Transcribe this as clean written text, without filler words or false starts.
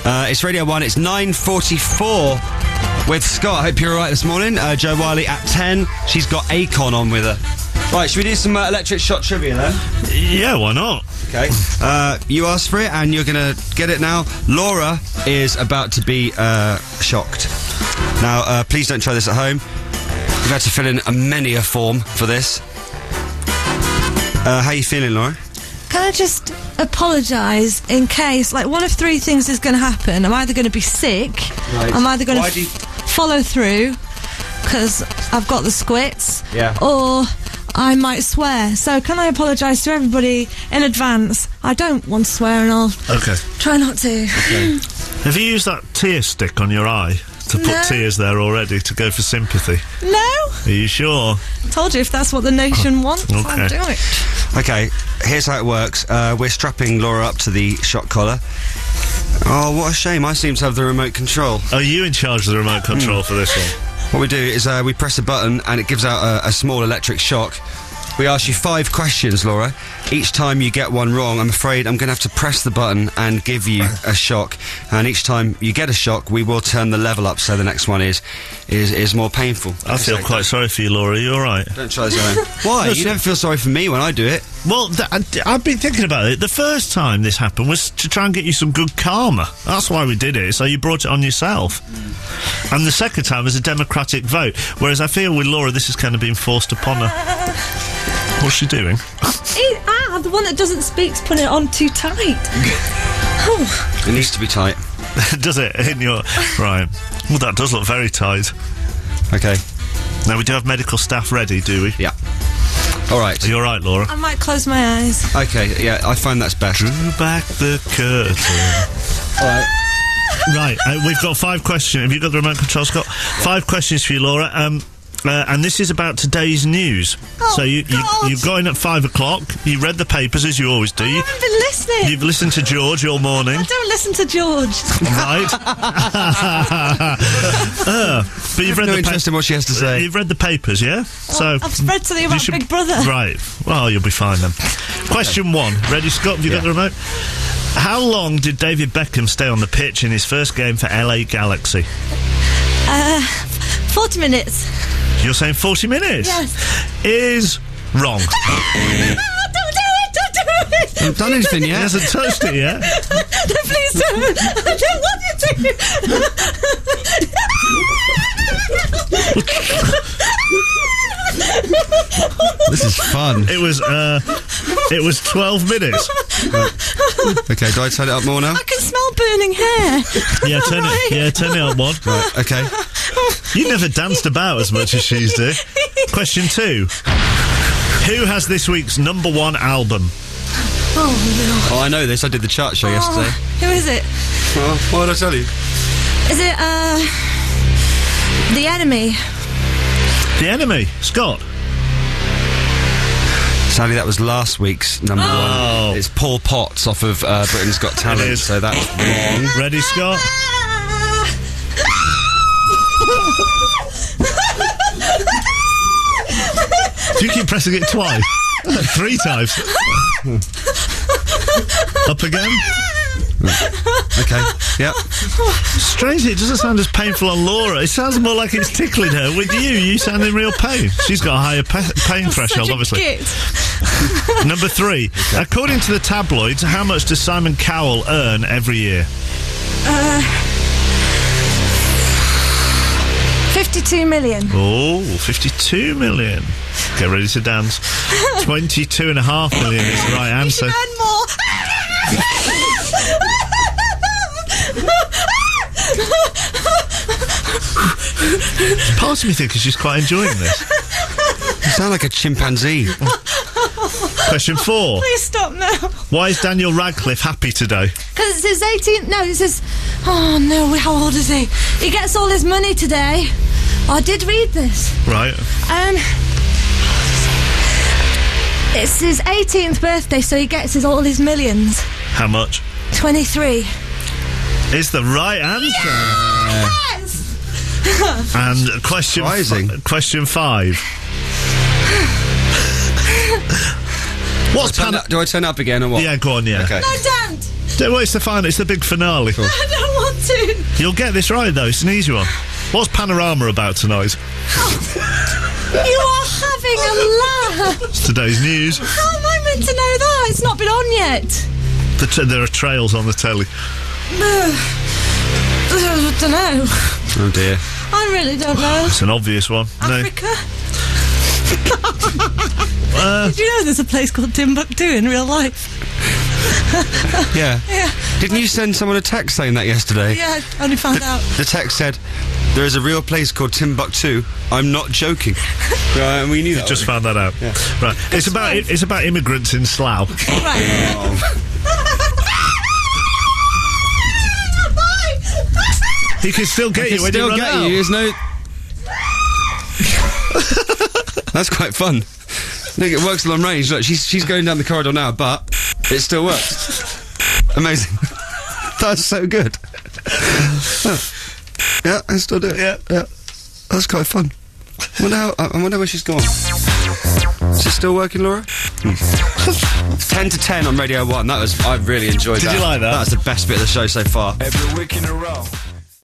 It's Radio 1, it's 9:44 with Scott. I hope you're alright this morning. Jo Wiley at 10. She's got Akon on with her. Right, should we do some electric shot trivia then? Yeah, why not? Okay. You asked for it and you're going to get it now. Laura is about to be shocked. Now, please don't try this at home. You've had to fill in many a form for this. How are you feeling, Laura? Can I just apologise in case, like, one of three things is going to happen. I'm either going to be sick, Right. I'm either going to follow through, because I've got the squits, Yeah. or I might swear. So can I apologise to everybody in advance? I don't want to swear and I'll Okay. try not to. Have you used that tear stick on your eye to put No. tears there already to go for sympathy? No? Are you sure? Told you, if that's what the nation wants, I'll Okay. do it. Okay, here's how it works. We're strapping Laura up to the shot collar. Oh, what a shame. I seem to have the remote control. Are you in charge of the remote control for this one? What we do is we press a button and it gives out a small electric shock. We ask you 5 questions, Laura. Each time you get one wrong, I'm afraid I'm going to have to press the button and give you a shock. And each time you get a shock, we will turn the level up so the next one is more painful. I feel quite sorry for you, Laura. Are you all right? Don't try this at home. Why? You never feel sorry for me when I do it. Well, I've been thinking about it. The first time this happened was to try and get you some good karma. That's why we did it, so you brought it on yourself. And the second time was a democratic vote, whereas I feel with Laura this has kind of been forced upon her. What's she doing? The one that doesn't speak's putting it on too tight. It needs to be tight. Does it? In your... Right. Well, that does look very tight. Okay. Now, we do have medical staff ready, do we? Yeah. All right. Are you all right, Laura? I might close my eyes. Okay, yeah, I find that's best. Drew back the curtain. All right. Right, we've got 5 questions. Have you got the remote control, Scott? 5 questions for you, Laura. And this is about today's news. Oh, so you God. got in at 5 o'clock. You read the papers as you always do. I haven't been listening. You've listened to George all morning. I don't listen to George. Right. But you've read No the interest in what she has to say. You've read the papers, yeah? So I've read something about Big Brother. Right. Well, you'll be fine then. Question 1. Ready, Scott? Have you got the remote? How long did David Beckham stay on the pitch in his first game for LA Galaxy? 40 minutes. You're saying 40 minutes? Yes. Is wrong. Don't do it! Don't do it! I haven't done anything He yet. hasn't touched it yet. No, please don't! I don't want you to! This is fun. It was 12 minutes. Okay, do I turn it up more now? I can smell burning hair. Yeah, turn it up one. Right, okay. You never danced about as much as she's do. Question 2. Who has this week's number 1 album? Oh, no. Oh, I know this. I did the chart show yesterday. Who is it? Well, what did I tell you? Is it, The Enemy? The Enemy. Scott. Sadly, that was last week's number 1. It's Paul Potts off of Britain's Got Talent, It is. so that's wrong. Ready, Scott? Do you keep pressing it twice? 3 times. Up again? Okay, yep. Strangely, it doesn't sound as painful on Laura. It sounds more like it's tickling her. With you sound in real pain. She's got a higher pain threshold, obviously. Number 3. Okay. According to the tabloids, how much does Simon Cowell earn every year? 52 million. Oh, 52 million. Get ready to dance. 22.5 million is the right answer. You should earn more. Part of me thinks she's quite enjoying this. You sound like a chimpanzee. Question 4. Please stop now. Why is Daniel Radcliffe happy today? Because it's his 18th... No, it's his... Oh, no, how old is he? He gets all his money today. I did read this. Right. It's his 18th birthday, so he gets all his millions. How much? 23. Is the right answer. Yes! And question 5. What's Do I turn it up again or what? Yeah, go on, yeah. Okay. No, don't! Well, it's the final. It's the big finale. I don't want to. You'll get this right, though. It's an easy one. What's Panorama about tonight? You are having a laugh. It's today's news. How am I meant to know that? It's not been on yet. There are trails on the telly. I don't know. Oh dear. I really don't know. It's an obvious one. Africa? Did you know there's a place called Timbuktu in real life? Yeah. Yeah. Didn't you send someone a text saying that yesterday? Yeah, I only found out. The text said, "There is a real place called Timbuktu. I'm not joking." Right, and we knew that. Just found that out. Yeah. Right. It's about immigrants in Slough. Right. He can still get you when Still you run get out. you. There's no. That's quite fun. Look, it works long range. Look, she's going down the corridor now, but it still works. Amazing. That's so good. Yeah, I still do it. Yeah. That's quite fun. I wonder where she's gone. Is it still working, Laura? 10 to 10 on Radio 1. I really enjoyed that. Did you like that? That's the best bit of the show so far. Every week in a row.